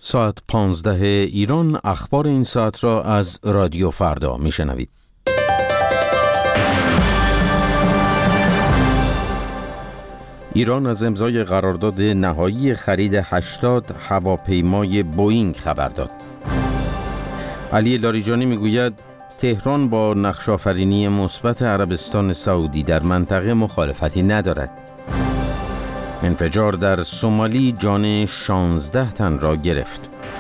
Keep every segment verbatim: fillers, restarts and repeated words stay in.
ساعت پانزده ایران، اخبار این ساعت را از رادیو فردا میشنوید. ایران از امضای قرارداد نهایی خرید هشتاد هواپیمای بوئینگ خبر داد. علی لاریجانی میگوید تهران با نقش‌آفرینی مثبت عربستان سعودی در منطقه مخالفتی ندارد. انفجار در سومالی جان شانزده تن را گرفت.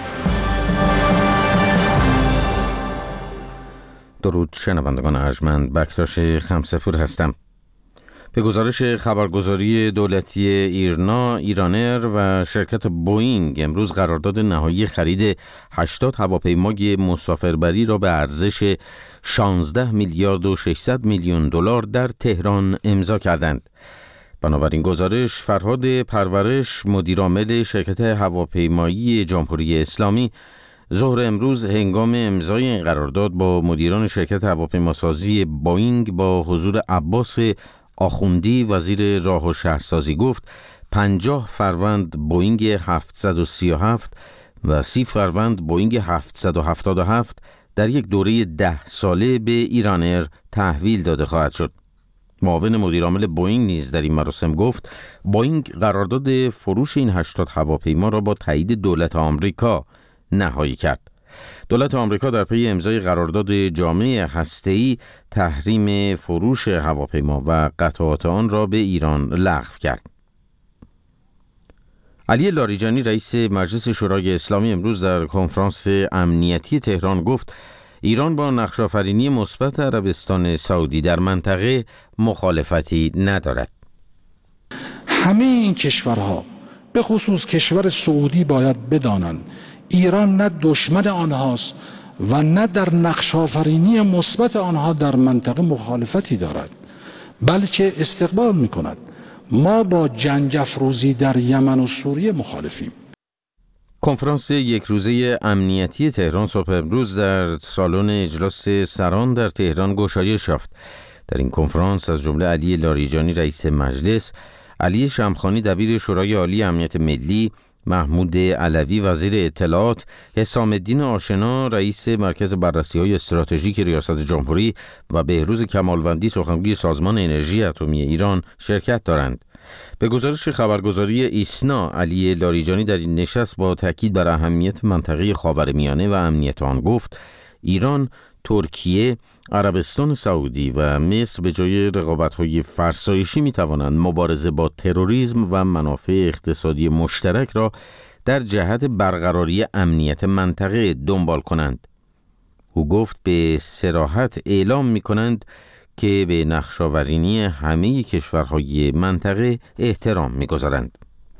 درود شنوندگان ارجمند، بکتاش خمسه‌پور هستم. به گزارش خبرگزاری دولتی ایرنا، ایرانر و شرکت بوئینگ امروز قرارداد نهایی خرید هشتاد هواپیمای مسافربری را به ارزش شانزده میلیارد و ششصد میلیون دلار در تهران امضا کردند. بنابراین گزارش، فرهاد پرورش، مدیرعامل شرکت هواپیمایی جمهوری اسلامی، ظهر امروز هنگام امضای این قرارداد با مدیران شرکت هواپیماسازی بوئینگ با حضور عباس آخوندی وزیر راه و شهرسازی گفت پنجاه فروند بوئینگ هفتصد و سی و هفت و سی فروند بوئینگ هفتصد و هفتاد و هفت در یک دوره ده ساله به ایرانر تحویل داده خواهد شد. معاون مدیرعامل بوئینگ نیز در این مراسم گفت بوئینگ قرارداد فروش این هشتاد هواپیما را با تایید دولت آمریکا نهایی کرد. دولت آمریکا در پی امضای قرارداد جامع هسته‌ای تحریم فروش هواپیما و قطعات آن را به ایران لغو کرد. علی لاریجانی رئیس مجلس شورای اسلامی امروز در کنفرانس امنیتی تهران گفت ایران با نقش‌آفرینی مثبت عربستان سعودی در منطقه مخالفتی ندارد. همه این کشورها به خصوص کشور سعودی باید بدانند ایران نه دشمن آنهاست و نه در نقش‌آفرینی مثبت آنها در منطقه مخالفتی دارد، بلکه استقبال می‌کند. ما با جنگ افروزی در یمن و سوریه مخالفیم. کنفرانس یک روزه امنیتی تهران صبح امروز در سالن اجلاس سران در تهران گشایش یافت. در این کنفرانس از جمله علی لاریجانی رئیس مجلس، علی شمخانی دبیر شورای عالی امنیت ملی، محمود علوی وزیر اطلاعات، حسام الدین آشنا رئیس مرکز بررسی‌های استراتژیک ریاست جمهوری و بهروز کمالوندی سخنگوی سازمان انرژی اتمی ایران شرکت دارند. به گزارش خبرگزاری ایسنا، علی لاریجانی در این نشست با تاکید بر اهمیت منطقه خاورمیانه و امنیت آن گفت ایران، ترکیه، عربستان سعودی و مصر به جای رقابت‌های فرسایشی می‌توانند مبارزه با تروریسم و منافع اقتصادی مشترک را در جهت برقراری امنیت منطقه دنبال کنند. او گفت به صراحت اعلام می‌کنند که به نقش‌آفرینی همه کشورهای منطقه احترام می‌گذارند.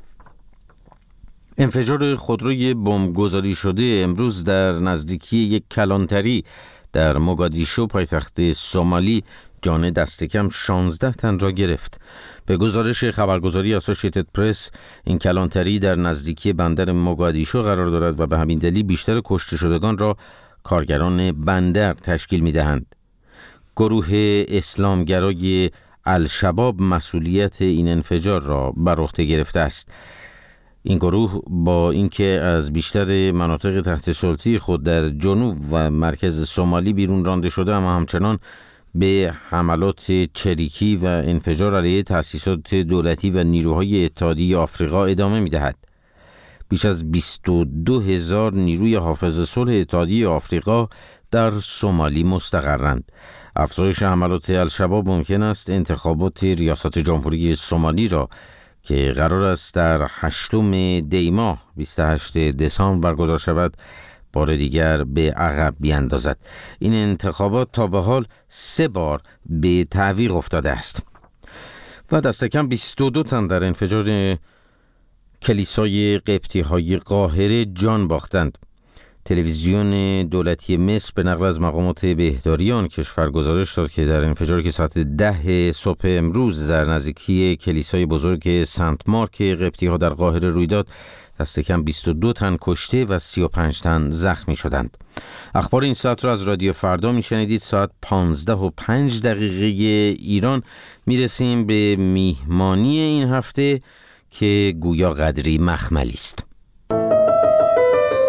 انفجار خودروی بمبگذاری شده امروز در نزدیکی یک کلانتری در موگادیشو پایتخت سومالی جان دست کم شانزده تن را گرفت. به گزارش خبرگزاری آسوشیتد پرس، این کلانتری در نزدیکی بندر موگادیشو قرار دارد و به همین دلیل بیشتر کشته شدگان را کارگران بندر تشکیل می‌دهند. گروه اسلامگرای الشباب مسئولیت این انفجار را بر عهده گرفته است. این گروه با اینکه از بیشتر مناطق تحت سلطه خود در جنوب و مرکز سومالی بیرون رانده شده، اما همچنان به حملات چریکی و انفجار علیه تأسیسات دولتی و نیروهای اتحادیه آفریقا ادامه می‌دهد. بیش از بیست و دو هزار نیروی حافظ صلح اتحادیه آفریقا در سومالی مستقرند. افزایش حملات الشباب ممکن است انتخابات ریاست جمهوری سومالی را که قرار است در هشتم دی ماه بیست و هشتم دسامبر برگزار شود بار دیگر به عقب بیاندازد. این انتخابات تا به حال سه بار به تعویق افتاده است. و دست کم بیست و دو تن در انفجار کلیسای قبطی‌های قاهره جان باختند. تلویزیون دولتی مصر به نقل از مقامات بهداری آن کشور گزارش داد که در انفجاری که ساعت ده صبح امروز در نزدیکی کلیسای بزرگ سنت مارک قبطی‌ها در قاهره روی داد، دست کم بیست و دو تن کشته و سی و پنج تن زخمی شدند. اخبار این ساعت را از رادیو فردا میشنیدید. ساعت پانزده و پنج دقیقه ایران میرسیم به میهمانی این هفته که گویا قدری مخملی است.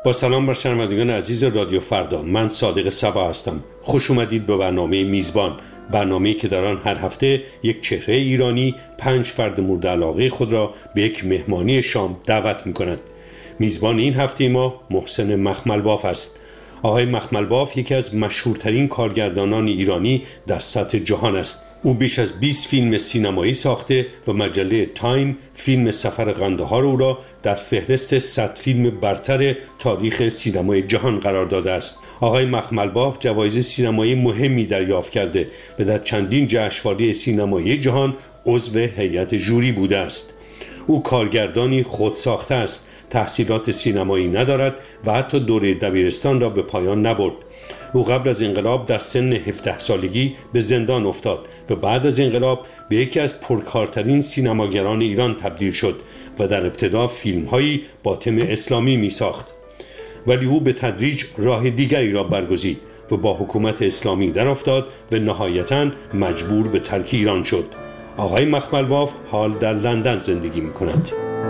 با سلام بر شنوندگان عزیز رادیو فردا، من صادق صبا هستم. خوش اومدید به برنامه میزبان، برنامه‌ای که در آن هر هفته یک چهره ایرانی پنج فرد مورد علاقه خود را به یک مهمانی شام دعوت می‌کند. میزبان این هفته ما محسن مخملباف است. آقای مخملباف یکی از مشهورترین کارگردانان ایرانی در سطح جهان است. او بیش از بیست فیلم سینمایی ساخته و مجله تایم فیلم سفر قندهار او را در فهرست صد فیلم برتر تاریخ سینمای جهان قرار داده است. آقای مخملباف جوایز سینمایی مهمی دریافت کرده و در چندین جشنواره سینمایی جهان عضو هیئت ژوری بوده است. او کارگردانی خودساخته است، تحصیلات سینمایی ندارد و حتی دوره دبیرستان را به پایان نبرد. او قبل از انقلاب در سن هفده سالگی به زندان افتاد و بعد از انقلاب به یکی از پرکارترین سینماگران ایران تبدیل شد و در ابتدا فیلم‌هایی با تم اسلامی می‌ساخت. ولی او به تدریج راه دیگری را برگزید و با حکومت اسلامی در افتاد و نهایتاً مجبور به ترک ایران شد. آقای مخملباف حال در لندن زندگی می‌کند.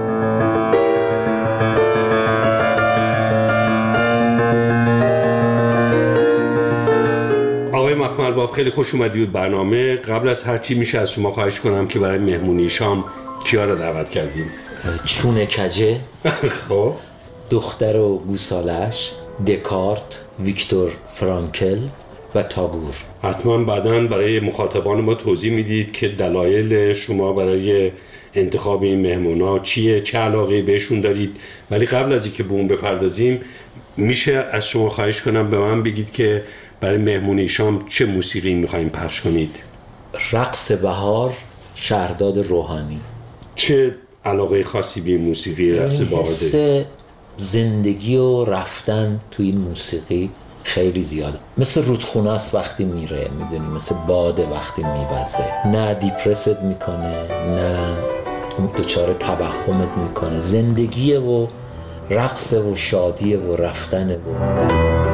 آقای مخملباف، خیلی خوش اومدید برنامه. قبل از هر چی میشه از شما خواهش کنم که برای مهمونی شام کیا را دعوت کردیم؟ چونه کجه، خب دختر و گوسالش، دکارت، ویکتور فرانکل و تاگور. حتما بعداً برای مخاطبان ما توضیح میدید که دلایل شما برای انتخاب این مهمونا چیه، چه علاقه بهشون دارید. ولی قبل از اینکه به اون بپردازیم میشه از شما خواهش کنم به من بگید که برای مهمونی شام چه موسیقی میخوایم پخش کنید؟ رقص بهار، شهرداد روحانی. چه علاقه خاصی به موسیقی رقص بهار دارید؟ زندگی و رفتن تو این موسیقی خیلی زیاده، مثل رودخونه است وقتی میره، میدونی، مثل باده وقتی میوزه، نه دیپرست میکنه نه دچار توهمت میکنه. زندگیه و رقص و شادیه و رفتنه و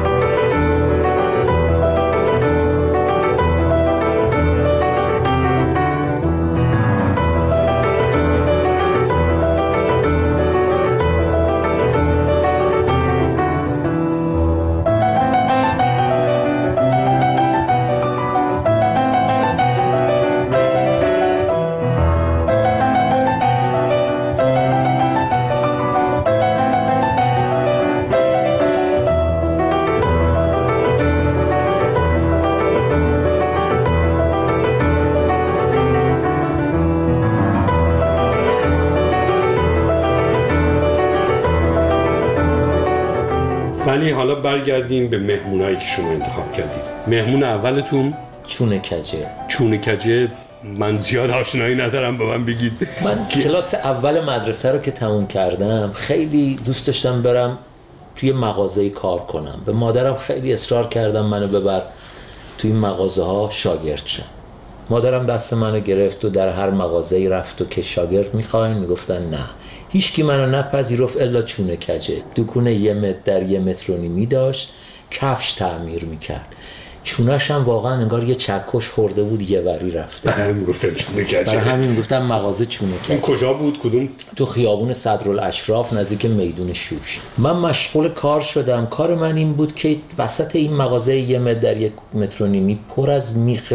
ولی حالا برگردیم به مهمونایی که شما انتخاب کردید. مهمون اولتون چونه کجه. چونه کجه من زیاد آشنایی ندارم، به من بگید. من کلاس اول مدرسه رو که تموم کردم خیلی دوست داشتم برم توی مغازه‌ای کار کنم. به مادرم خیلی اصرار کردم منو ببر توی مغازه ها شاگرد شم. مادرم دست منو گرفت و در هر مغازه‌ای رفت و که شاگرد میخواین، میگفتن نه. هیچکی منو نپذیرفت الا چونه کجه. دکونه یه متر در یه متر و نیمی داشت، کفش تعمیر میکرد. چونش هم واقعا انگار یه چکش خورده بود یه وری رفته. همین گفتن چونه کجه. برای همین گفتم مغازه چونه کجه. این کجا بود؟ کدوم؟ تو خیابون صدرالاشراف نزدیک میدون شوش. من مشغول کار شدم. کار من این بود که وسط این مغازه یه متر در یک متر و نیمی پر از میخ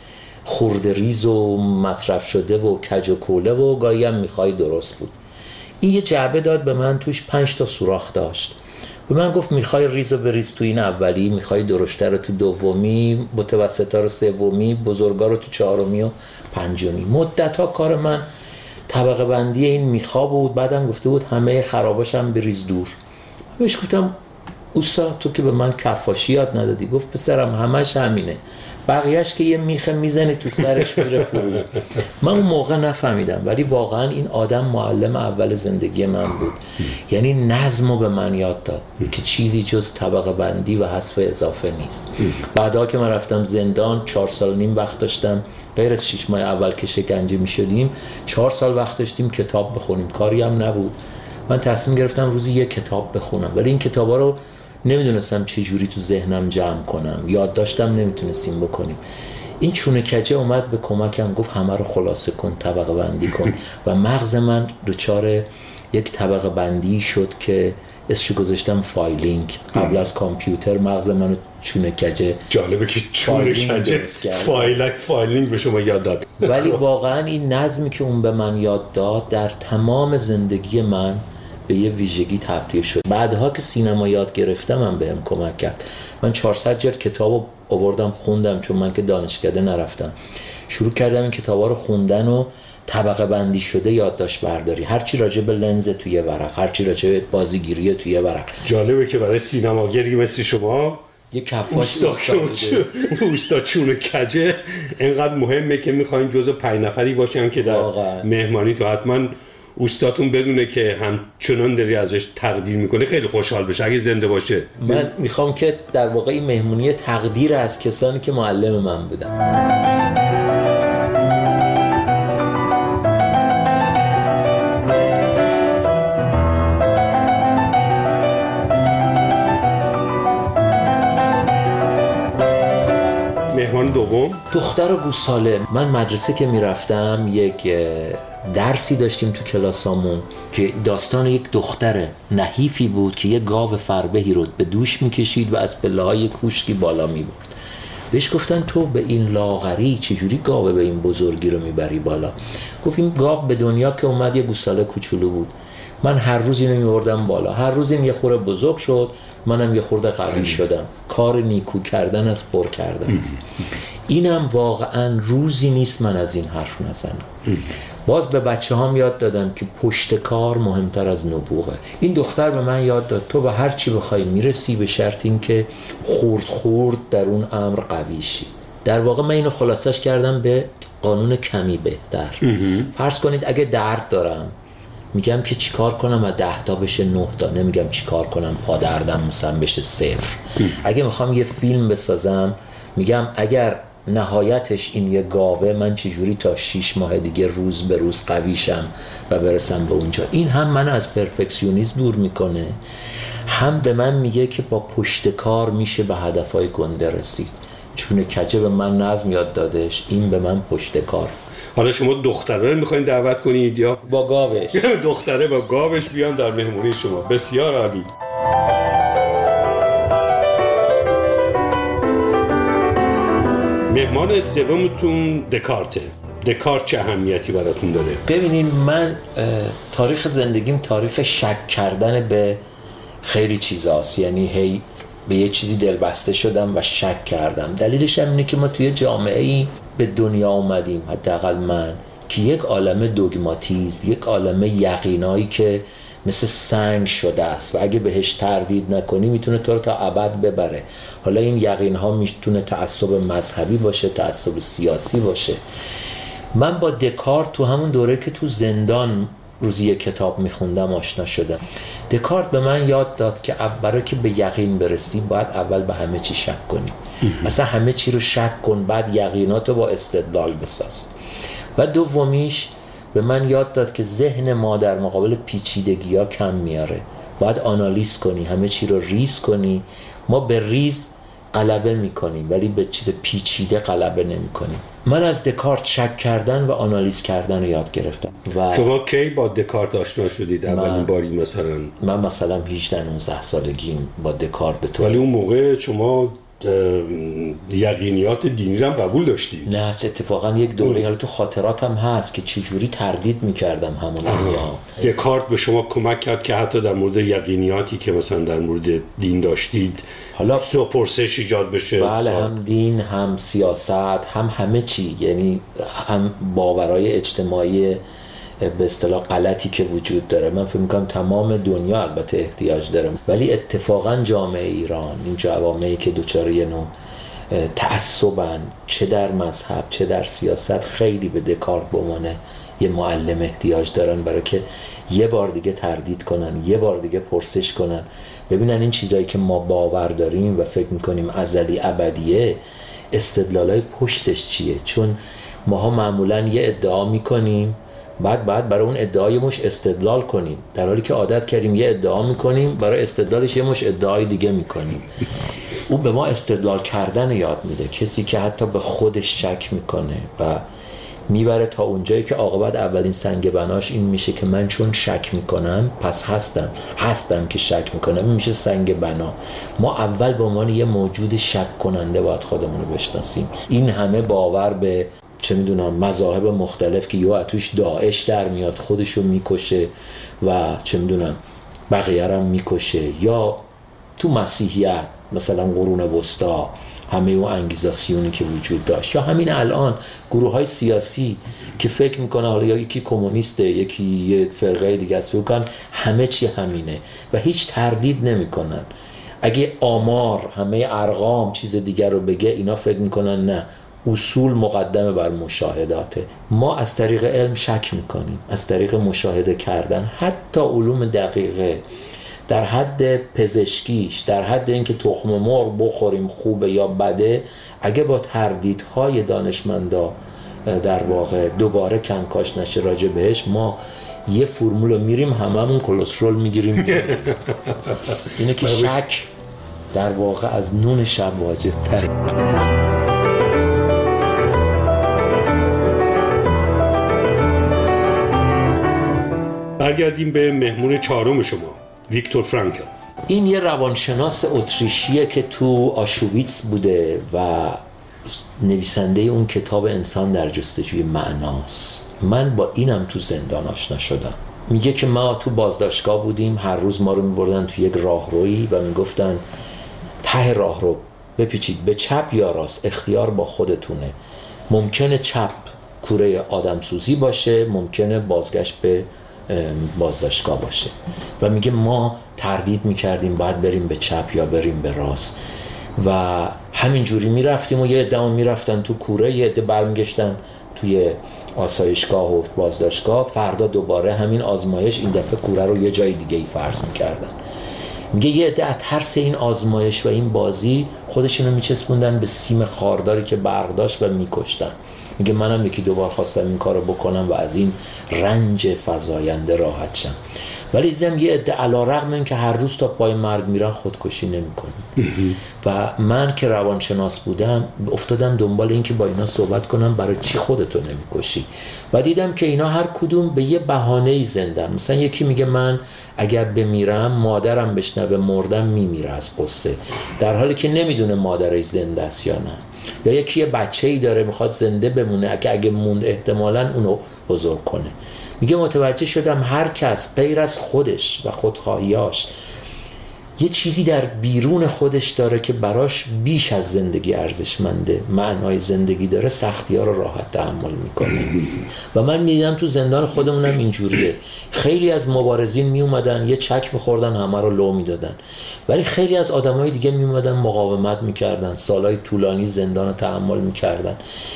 خورده ریز و مصرف شده و کج و کوله و گاهی هم میخوای درست بود. این یه جعبه داد به من، توش پنج تا سوراخ داشت. به من گفت میخوای ریزو بریز تو این اولی، میخوای درشته رو تو دومی، متوسطا رو سومی، بزرگا رو تو چهارمی و پنجمی. مدت ها کار من طبقه بندی این میخا بود. بعدم گفته بود همه خراباشم بریز دور. بهش گفتم اوستا تو که به من کفاشی یاد ندادی. گفت پسرم همش همینه، بقیهش که یه میخه میزنی تو سرش میره فرو. من اون موقع نفهمیدم، ولی واقعا این آدم معلم اول زندگی من بود. یعنی نظمو به من یاد داد که چیزی جز طبقه بندی و حذف اضافه نیست. بعدا که من رفتم زندان، چهار سال نیم وقت داشتم، غیر از شش ماه اول که شکنجه میشدیم چهار سال وقت داشتیم کتاب بخونیم، کاری هم نبود. من تصمیم گرفتم روزی یک کتاب بخونم، ولی این کتابا رو نمیدونستم چه جوری تو ذهنم جمع کنم، یاد داشتم نمیتونستیم بکنیم. این چونه کجه اومد به کمکم، گفت همه رو خلاصه کن، طبقه بندی کن و مغز من دچار یک طبقه بندی شد که اسمش گذاشتم فایلینگ. قبل از کامپیوتر مغز منو چونه کجه. جالبه که چونه کجه فایلینگ فایلینگ به شما یاد داد. ولی واقعا این نظمی که اون به من یاد داد در تمام زندگی من به یه ویژگی تبدیل شد. بعدها که سینما یاد گرفتم من بهم کمک کرد. من چهارصد جلد کتابو آوردم خوندم، چون من که دانشکده نرفتم. شروع کردم این کتابا رو خوندن و طبقه بندی شده یادداشت برداری، هر چی راجع به لنز توی ورق، هر چی راجع به بازیگیری توی ورق. جالبه که برای سینماگری مثل شما یه کفاش اوستا چونه کجه اینقدر مهمه که میخواین جزو پنج نفری باشن که در واقعا مهمانی تو حتما اوستاتون بدونه که همچنان داری ازش تقدیر میکنه، خیلی خوشحال بشه اگه زنده باشه. من میخوام که در واقع این مهمونی تقدیر از کسانی که معلم من بودن. مهمان دوم دختر گوساله. من مدرسه که میرفتم یک درسی داشتیم تو کلاسامون که داستان یک دختر نحیفی بود که یک گاو فربهی رو به دوش میکشید و از پله‌های کوشکی بالا میبرد. بهش گفتن تو به این لاغری چجوری گاو به این بزرگی رو میبری بالا؟ گفت این گاو به دنیا که اومد یه گوساله کوچولو بود، من هر روز اینو میبردم بالا، هر روز این یه خورده بزرگ شد، منم یه خورده قوی شدم. کار نیکو کردن از پر کردن است. اینم واقعا روزی نیست من از این حرف نزنم. باز به بچه هم یاد دادم که پشت کار مهمتر از نبوغه. این دختر به من یاد داد تو به هر چی بخوای میرسی، به شرط این که خورد خورد در اون امر قوی شی. در واقع من اینو خلاصش کردم به قانون کمی بهتر. فرض کنید اگه درد دارم میگم که چیکار کنم از ده تا بشه نه تا، نمیگم چیکار کنم پا دردم مثلا بشه صفر. اگه میخوام یه فیلم بسازم میگم اگر نهایتش این یه گاوه، من چجوری تا شیش ماه دیگه روز به روز قویشم و برسم به اونجا. این هم من از پرفکسیونیسم دور میکنه، هم به من میگه که با پشت کار میشه به هدفهای گنده رسید. چون کجه به من نظم یاد دادش، این به من پشت کار. حالا شما دختره رو میخواین دعوت کنید یا با گاوش؟ دختره با گاوش بیان در مهمونی شما. بسیار عالی. مهمان سومتون دکارته. دکارت چه اهمیتی براتون داره؟ ببینین من تاریخ زندگیم تاریخ شک کردن به خیلی چیزاست. یعنی هی به یه چیزی دلبسته شدم و شک کردم. دلیلش هم اینه که ما توی جامعه ای به دنیا اومدیم، حداقل من، که یک عالمه دوگماتیزم، یک عالمه یقینایی که مثل سنگ شده است و اگه بهش تردید نکنی میتونه تو رو تا ابد ببره. حالا این یقین ها میتونه تعصب مذهبی باشه، تعصب سیاسی باشه. من با دکارت تو همون دوره که تو زندان روزی کتاب میخوندم آشنا شدم. دکارت به من یاد داد که برای که به یقین برسی باید اول به همه چی شک کنی. مثلا همه چی رو شک کن، بعد یقیناتو با استدلال بساز. و دومیش به من یاد داد که ذهن ما در مقابل پیچیدگی ها کم میاره. باید آنالیز کنی، همه چی رو ریز کنی. ما به ریز غلبه میکنیم ولی به چیز پیچیده غلبه نمیکنیم. من از دکارت شک کردن و آنالیز کردن رو یاد گرفتم. و شما کی با دکارت آشنا شدید اولین باری مثلا؟ من مثلا هجده نوزده سالگیم با دکارت به طور. ولی اون موقع شما یقینیات دینی رو هم قبول داشتی؟ نه اتفاقا یک دوره حالا تو خاطراتم هست که چجوری تردید میکردم همون اونها. دکارت به شما کمک کرد که حتی در مورد یقینیاتی که مثلا در مورد دین داشتید حالا پرسش ایجاد بشه؟ بله، هم دین، هم سیاست، هم همه چی. یعنی هم باورهای اجتماعی به اصطلاح غلطی که وجود داره. من فکر می‌کنم تمام دنیا البته احتیاج داره، ولی اتفاقا جامعه ایران، این جوامعی که دوچاره یه نوع تعصبن، چه در مذهب چه در سیاست، خیلی به دکارت به عنوان یه معلم احتیاج دارن، برای که یه بار دیگه تردید کنن، یه بار دیگه پرسش کنن، ببینن این چیزایی که ما باور داریم و فکر می‌کنیم ازلی ابدیه، استدلالای پشتش چیه. چون ماها معمولاً یه ادعا می‌کنیم، بعد بعد برای اون ادعای مش استدلال کنیم، در حالی که عادت کردیم یه ادعا میکنیم برای استدلالش یه مش ادعای دیگه میکنیم. او به ما استدلال کردن یاد میده. کسی که حتی به خودش شک میکنه و میبره تا اونجایی که عاقبت اولین سنگ بناش این میشه که من چون شک میکنم پس هستم هستم که شک میکنم، این میشه سنگ بنا. ما اول به عنوان یه موجود شک کننده باید خودمون رو بشناسیم. این همه باور به چه میدونم مذاهب مختلف که یا توش داعش در میاد خودش رو میکشه و چه میدونم بقیه رو میکشه، یا تو مسیحیت مثلا قرون وسطا همه اون انگیزاسیونی که وجود داشت، یا همین الان گروه های سیاسی که فکر میکنه حالا یا یکی کمونیسته یکی یه فرقه دیگه است، فکر کن همه چی همینه و هیچ تردید نمیکنن. اگه آمار همه ارقام چیز دیگر رو بگه اینا فکر میکنن نه، اصول مقدمه بر مشاهداته. ما از طریق علم شک میکنیم، از طریق مشاهده کردن. حتی علوم دقیقه در حد پزشکیش، در حد اینکه تخم مرغ بخوریم خوبه یا بده، اگه با تردیدهای دانشمندا در واقع دوباره کنکاش نشه راجع بهش، ما یه فرمول میریم هممون کلسترول میگیریم. اینه که شک در واقع از نون شب واجب تره. برگردیم به مهمون چهارم شما، ویکتور فرانکل. این یه روانشناس اتریشیه که تو آشویتس بوده و نویسنده اون کتاب انسان در جستجوی معناست. من با اینم تو زندان آشنا شدم. میگه که ما تو بازداشتگاه بودیم، هر روز ما رو میبردن تو یک راهرویی و میگفتن ته راهرو بپیچید به چپ یا راست، اختیار با خودتونه. ممکنه چپ کوره آدمسوزی باشه، ممکنه بازگشت به بازداشتگاه باشه. و میگه ما تردید میکردیم باید بریم به چپ یا بریم به راست و همینجوری میرفتیم و یه عده میرفتن تو کوره، یه عده برمیگشتن توی آسایشگاه و بازداشتگاه. فردا دوباره همین آزمایش، این دفعه کوره رو یه جای دیگه ای فرض میکردن. میگه یه عده از ترس این آزمایش و این بازی خودشونو میچسبوندن به سیم خارداری که برق داشت و میکشتن. میگه منم یکی دوبار خواستم این کارو بکنم و از این رنج فزاینده راحت شم، ولی دیدم یه عده علیرغم این که هر روز تا پای مرگ میرن خودکشی نمیکنن. و من که روانشناس بودم افتادم دنبال این که با اینا صحبت کنم برای چی خودتو نمیکشی، و دیدم که اینا هر کدوم به یه بهانه‌ای زندن. مثلا یکی میگه من اگر بمیرم مادرم بشنوه مردم میمیره از قصه، در حالی که نمیدونه مادرش زنده است یا نه. یا یکی یه بچه‌ای داره میخواد زنده بمونه، اگه اگه موند احتمالاً اونو بزرگ کنه. میگه متوجه شدم هر کس غیر از خودش و خودخواهیاش یه چیزی در بیرون خودش داره که براش بیش از زندگی ارزشمنده، معنای زندگی داره، سختی‌ها رو راحت تحمل میکنه. و من میدیدم تو زندان خودمونم اینجوریه. خیلی از مبارزین میومدن یه چک میخوردن همه رو لو میدادن، ولی خیلی از آدمای دیگه میومدن مقاومت میکردن، سالهای طولانی زندان رو تحمل میکردن.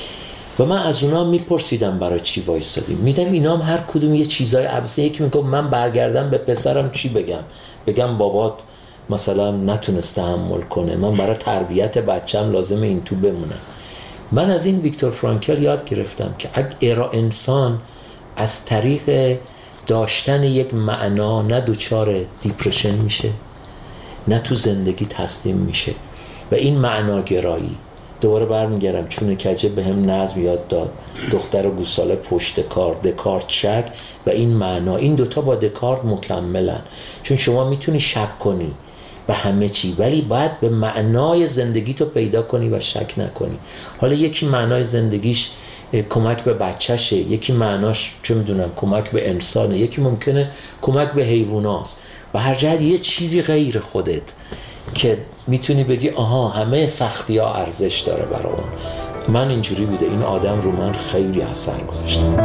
و من از اونا میپرسیدم برای چی وایسادیم. میدم اینا هم هر کدوم یه چیزای عبسه. یکی میگه من برگردم به پسرم چی بگم؟ بگم بابات مثلا نتونست تحمل کنه، من برای تربیت بچم لازمه این تو بمونم. من از این ویکتور فرانکل یاد گرفتم که اگر انسان از طریق داشتن یک معنا نه دوچار دیپرشن میشه نه تو زندگی تسلیم میشه. و این معناگرایی، دوباره برمیگردم چون کجه به هم نظم یاد داد، دختر گوساله پشت کار، دکارت شک و این معنا، این دوتا با دکارت مکملن. چون شما میتونی شک کنی به همه چی، ولی باید به معنای زندگی تو پیدا کنی و شک نکنی. حالا یکی معنای زندگیش کمک به بچهشه، یکی معناش چه میدونم کمک به انسانه، یکی ممکنه کمک به حیواناست. و هر جهت یه چیزی غیر خودت که میتونی بگی آها همه سختی ها ارزش داره برای اون. من اینجوری بوده، این آدم رو من خیلی اثر گذاشته.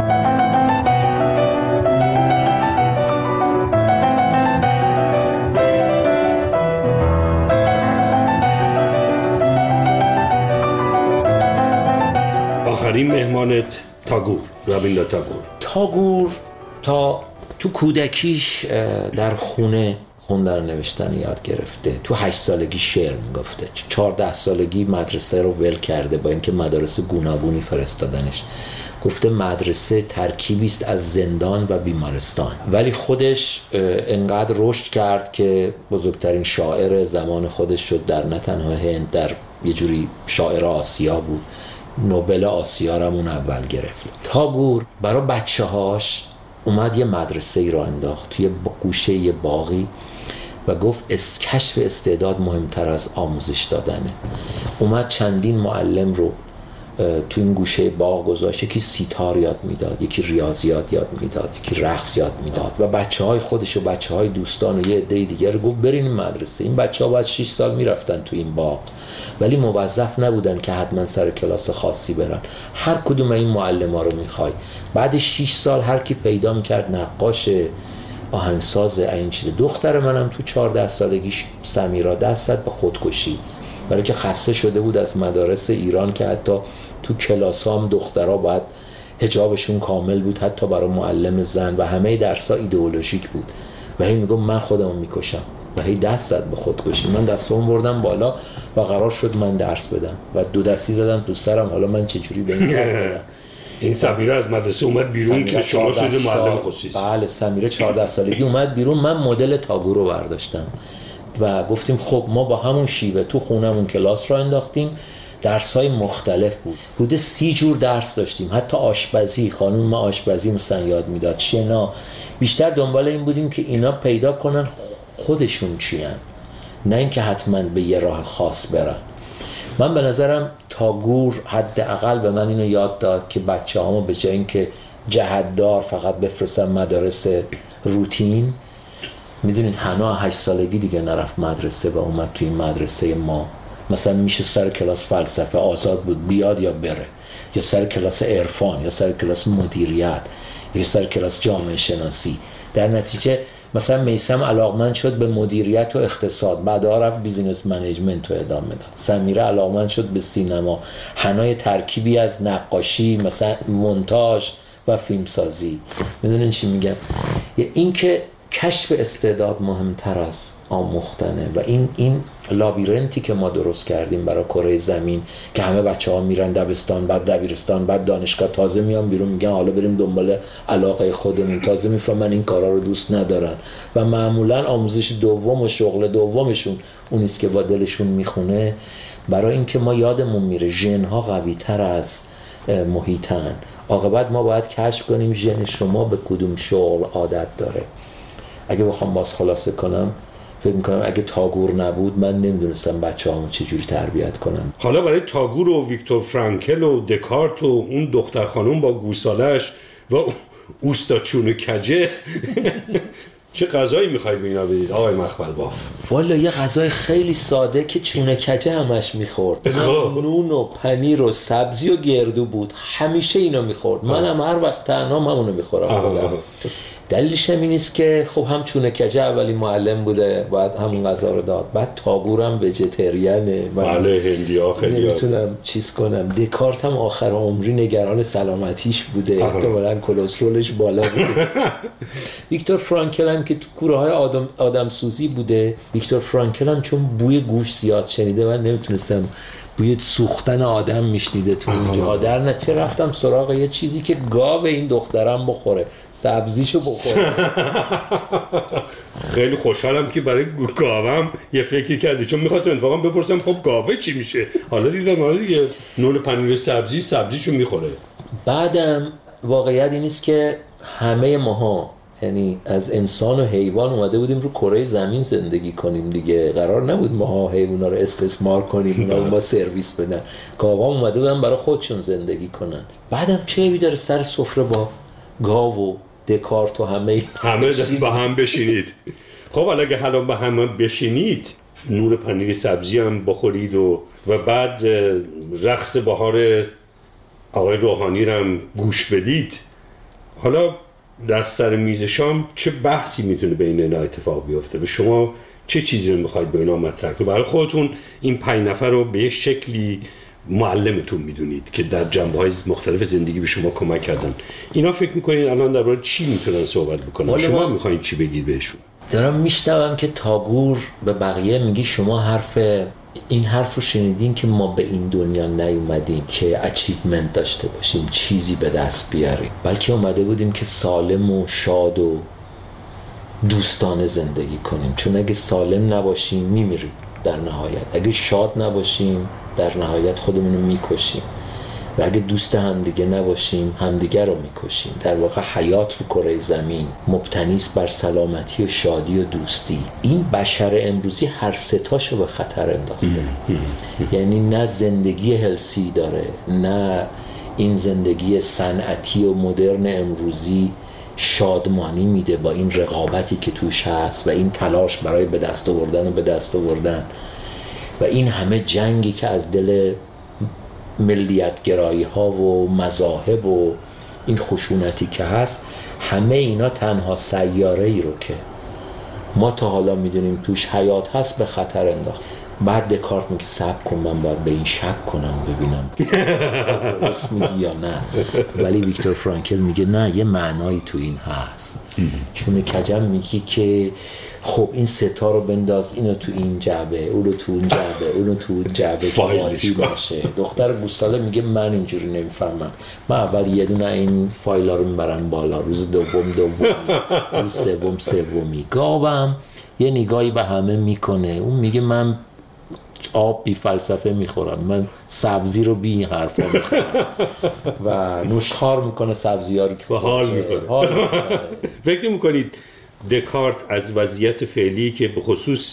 آخرین مهمانت تاگور، رابیندرنات تاگور. تاگور تا تو کودکیش در خونه خوندن نوشتن یاد گرفته. تو هشت سالگی شعر میگفته. چهارده سالگی مدرسه رو ول کرده با اینکه مدارس گوناگونی فرستادنش. گفته مدرسه ترکیبی است از زندان و بیمارستان. ولی خودش انقدر رشد کرد که بزرگترین شاعر زمان خودش شد، در نه تنها هند، در یه جوری شاعر آسیا بود نوبل آسیا رو اون اول گرفت. تاگور برای بچه هاش اومد یه مدرسه ای رو انداخت توی گوشه یه باغی و گفت از کشف استعداد مهمتر از آموزش دادنه. اومد چندین معلم رو تو این گوشه باغ گذاشت، یکی سیتار یاد میداد، یکی ریاضیات یاد میداد، یکی رقص یاد میداد و بچه های خودش و بچه های دوستان و یه عده دیگر گفت برین این مدرسه. این بچه ها باید شش سال میرفتن تو این باغ ولی موظف نبودن که حتما سر کلاس خاصی برن، هر کدوم این معلم ها رو میخوای. بعد شش سال هر کی پیدا میکرد نقاش، آهنگساز، این چیز. دختر منم تو چهارده سالگیش سمیرا دست زد به خودکشی برای که خسته شده بود از مدارس ایران که حتی تو کلاس ها هم دخترها باید حجابشون کامل بود، حتی برای معلم زن، و همه درس ها ایدئولوژیک بود و هی میگم من خودمو میکشم و هی دست زد به خودکشی. من دستم بردم بالا و قرار شد من درس بدم و دو دستی زدم تو سرم، حالا من چجوری به این کار بدم. این سمیره از مدرسه اومد بیرون که شما شده معلم خصوصی. بله، سمیره چهارده سالگی اومد بیرون. من مدل تاگور رو برداشتم و گفتیم خب ما با همون شیوه تو خونمون کلاس رو انداختیم. درس‌های مختلف بود، بوده سی جور درس داشتیم، حتی آشپزی. خانم ما آشپزی مثلا یاد میداد، شنا. بیشتر دنبال این بودیم که اینا پیدا کنن خودشون چیان، نه اینکه حتما به یه راه خاص برن. من به نظرم تاگور حداقل به من اینو یاد داد که بچه‌هامو به جای اینکه جهت‌دار فقط بفرستن مدارس روتین، میدونید حنا هشت سالگی دیگه نرفت مدرسه و اومد توی این مدرسه ما. مثلا میشه سر کلاس فلسفه آزاد بود بیاد یا بره، یا سر کلاس عرفان، یا سر کلاس مدیریت، یا سر کلاس جامعه شناسی. در نتیجه مثلا میثم علاقمند شد به مدیریت و اقتصاد، بعدا رفت بیزینس منیجمنت رو ادامه داد. سمیره علاقمند شد به سینما، حنای ترکیبی از نقاشی، مثلا مونتاژ و فیلمسازی. میدونین چی میگم؟ این که کشف استعداد مهمتر از آموختنه و این این لابیرنتی که ما درست کردیم برای کره زمین که همه بچه‌ها میرن دبستان، بعد دبیرستان، بعد دانشگاه، تازه میان بیرون میگن حالا بریم دنبال علاقه خودمون، تازه میفهمن این کارا رو دوست ندارن و معمولا آموزش دوم و شغل دومشون اون است که با دلشون میخونه. برای اینکه ما یادمون میره ژن‌ها قوی‌تر از محیطن، عاقبت ما باید کشف کنیم ژن شما به کدوم شغل عادت داره. اگه بخوام باز خلاصه کنم، فکر میکنم اگه تاگور نبود من نمیدونستم بچه هامو چجوری تربیت کنم. حالا برای تاگور و ویکتور فرانکل و دکارت و اون دختر خانم با گوسالش و اوستا چون کجه چه غذایی میخواید به اینا بدید آقای مخمل باف؟ والا یه غذای خیلی ساده که چونه کجه همش میخورد، نون و پنیر و سبزی و گردو بود، همیشه اینو میخورد. منم هر وقت تنهام همونو میخورم خودم. دلیلش هم این است که خب هم چونه کجه اولی معلم بوده، باید همون غذا رو داد. بعد تاگورم وجتریانه، بله هندیا خیلی نمیتونم چیز کنم. دکارت هم آخر عمری نگران سلامتیش بوده، احتمالاً کلسترولش بالا بوده. ویکتور فرانکل هم که تو کوره های آدم, آدم سوزی بوده. ویکتور فرانکل هم چون بوی گوشت زیاد شنیده من نمیتونستم، بوی سوختن آدم میشنیده تو اونجا. در نتیجه رفتم سراغ یه چیزی که گاو این دخترم بخوره، سبزیشو بخوره. خیلی خوشحالم که برای گاوم یه فکری کردی، چون میخواستم اتفاقا بپرسم خب گاوه چی میشه. حالا دیدم حالا دیگه نون پنیر سبزی سبزیشو میخوره. بعدم واقعیت این است که همه ماها، یعنی از انسان و حیوان اومده بودیم رو کره زمین زندگی کنیم دیگه، قرار نبود ماها حیونا رو استثمار کنیم، اونا ما سرویس بدن. گاوا اومده بودن برای خودشون زندگی کنن. بعدم چه عیبی داره سر سفره با گاو و دکارت و همه همه با هم بشینید؟ خب حالا اگه حالا با هم بشینید، نور پنیر سبزی هم بخورید و و بعد رقص بهار آقای روحانی رو هم گوش بدید، حالا در سر میز شام چه بحثی میتونه بین اینا اتفاق بیفته و شما چه چیزی رو میخواید به اینا مطرح کنید؟ برای خودتون این پنج نفر رو به یک شکلی معلمتون میدونید که در جنبه‌های مختلف زندگی به شما کمک کردن. اینا فکر میکنید الان درباره چی میتونن صحبت بکنن؟ شما میخواین چی بگید بهشون؟ دارم میشنوم که تاگور به بقیه میگی شما حرف این حرف رو شنیدین که ما به این دنیا نیومدیم که اچیومنت داشته باشیم، چیزی به دست بیاریم، بلکه اومده بودیم که سالم و شاد و دوستانه زندگی کنیم. چون اگه سالم نباشیم میمیریم در نهایت، اگه شاد نباشیم در نهایت خودمون رو میکشیم. و اگه دوست همدیگه نباشیم همدیگه رو میکشیم. در واقع حیات رو کره زمین مبتنی است بر سلامتی و شادی و دوستی. این بشر امروزی هر سه تاشو به خطر انداخته. یعنی نه زندگی هلسی داره، نه این زندگی صنعتی و مدرن امروزی شادمانی میده با این رقابتی که توش هست و این تلاش برای به دست آوردن و به دست آوردن و این همه جنگی که از دل ملیت گرایی ها و مذاهب و این خشونتی که هست، همه اینا تنها سیاره ای رو که ما تا حالا میدونیم توش حیات هست به خطر انداخت. بعد دکارت میگه صبر کن، من باید به این شک کنم ببینم درست میگی یا نه. ولی ویکتور فرانکل میگه نه، یه معنایی تو این هست. چون کجم میگه که خب این ستا رو بنداز، اینو تو این جعبه، اونو تو اون جعبه، اونو تو اون جعبه که باطی باشه. دختر گوساله میگه من اینجوری نمیفهمم، من اول یه دونه این فایلا رو میبرم بالا، روز دوم دومی، روز سوم سومی. گاوم یه نگاهی به همه میکنه، اون میگه من آب بی فلسفه میخورم، من سبزی رو بی حرفا میخورم و نوشخوار میکنه سبزی ها رو که حال میکنه. فکر میکنید دکارت از وضعیت فعلی که به خصوص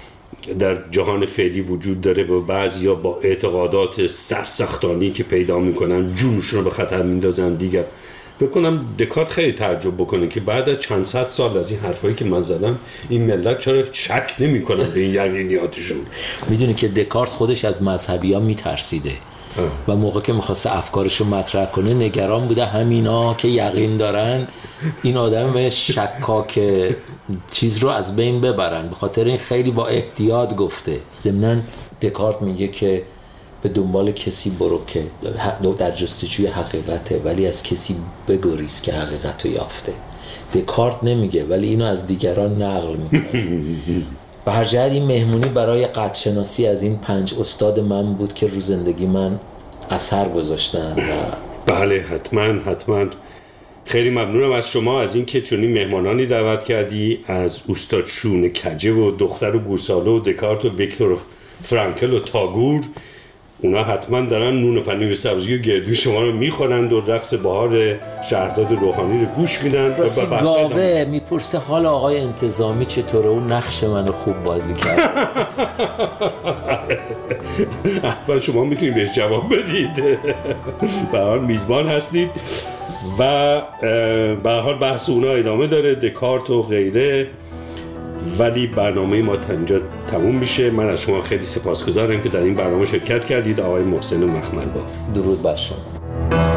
در جهان فعلی وجود داره با بعضیا با اعتقادات سرسختانی که پیدا میکنن جونشون رو به خطر میندازن دیگر، فکر کنم دکارت خیلی تعجب بکنه که بعد از چند صد سال از این حرفایی که من زدم این ملت چرا شک نمی‌کنن به این یقینیاتشون؟ میدونی که دکارت خودش از مذهبی‌ها میترسیده و موقع که می‌خواسته افکارش رو مطرح کنه نگران بوده همینا که یقین دارن این آدم شکاک چیز رو از بین ببرن. به خاطر این خیلی با احتیاط گفته. ضمناً دکارت میگه که به دنبال کسی برو که در جستجوی حقیقته، ولی از کسی بگریز که حقیقت رو یافته. دکارت نمیگه ولی اینو از دیگران نقل میکنه. به هر جهت این مهمونی برای قدرشناسی از این پنج استاد من بود که رو زندگی من اثر گذاشتن. و بله حتما حتما خیلی ممنونم از شما از این که چنین مهمانانی دعوت کردی، از استاد شون کجه و دختر و گوساله و دکارت و ویکتور فرانکل و تاگور. اونا حتما دارن نون و پنیر سبزی و گردوی شما رو میخورند و رقص بهار شهرداد روحانی رو گوش میدن. راستی گاوه میپرسه حال آقای انتظامی چطوره، اون نقش منو خوب بازی کرد. حتما شما میتونید بهش جواب بدید. به هر حال میزبان هستید و به هر حال بحث اونا ادامه داره، دکارت و غیره، ولی برنامه ما تا اینجا تموم میشه. من از شما خیلی سپاسگزارم که در این برنامه شرکت کردید. آقای محسن مخمل باف. درود بر شما.